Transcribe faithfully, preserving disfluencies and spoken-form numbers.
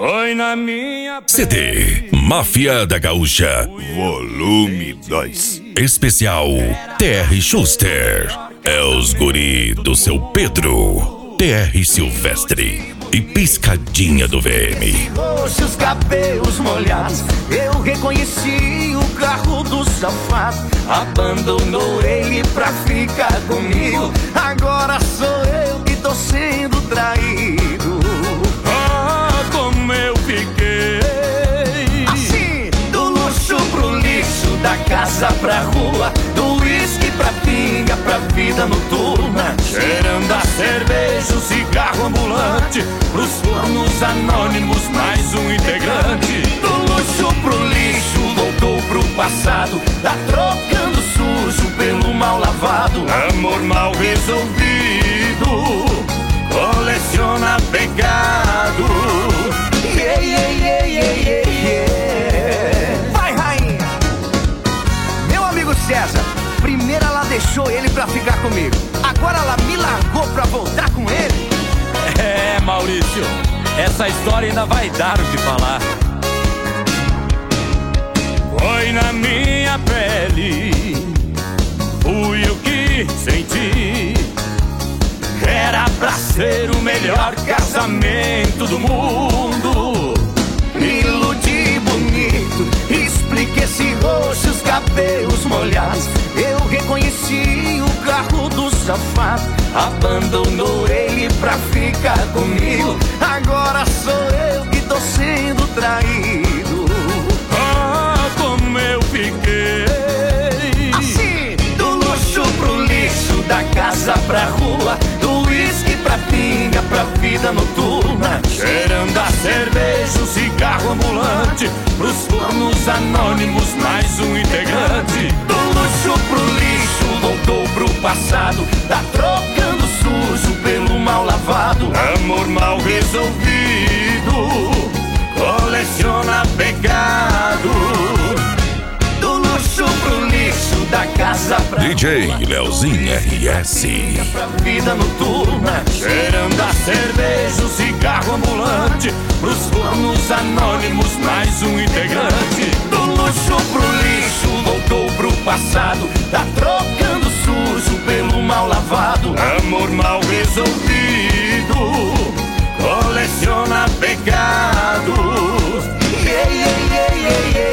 Foi na minha C D Máfia da Gaúcha Volume dois. Especial T R Schuster. É os guri do seu Pedro, T R Silvestre e Piscadinha do V M. Os cabelos molhados, eu reconheci o carro do safado. Abandonou ele pra ficar comigo. Agora sou eu que tô sendo traído. Ah, como eu fiquei assim, do luxo pro lixo, da casa pra rua, do uísque pra pinga, pra vida noturna, cheirando a cerveja, o cigarro ambulante, pros fornos anônimos, mais um integrante. do luxo pro lixo, voltou pro passado, tá trocando sujo pelo mal lavado. Amor mal resolvido, coleciona pecado. Yeah, yeah, yeah, yeah, yeah, yeah. Vai, rainha! Meu amigo César, primeiro ela deixou ele pra ficar comigo, agora ela me largou pra voltar com ele. É, Maurício, essa história ainda vai dar o que falar. Foi na minha pele, fui eu que senti. Era pra ser o melhor casamento do mundo. Me iludi bonito, expliquei esse roxo, os cabelos molhados. Eu reconheci o carro do safado. Abandonou ele pra ficar comigo. Agora sou eu que tô sendo traído. Ah, como eu fiquei assim, do luxo pro lixo, da casa pra rua, do uísque pra pinga, pra vida noturna, cheirando a cerveja, o cigarro ambulante, pros fornos anônimos, mais um integrante. do luxo pro lixo, voltou pro passado, tá trocando sujo pelo mal lavado. Amor mal resolvido, coleciona pecado. Do luxo pro lixo, da casa pra D J Leozinho R S. pra vida noturna, Cheirando a cerveja, o cigarro ambulante, pros fornos anônimos, mais um integrante. do luxo pro lixo, voltou pro passado, tá trocando sujo pelo mal lavado. Amor mal resolvido, coleciona pecados. Yeah, yeah, yeah, yeah, yeah.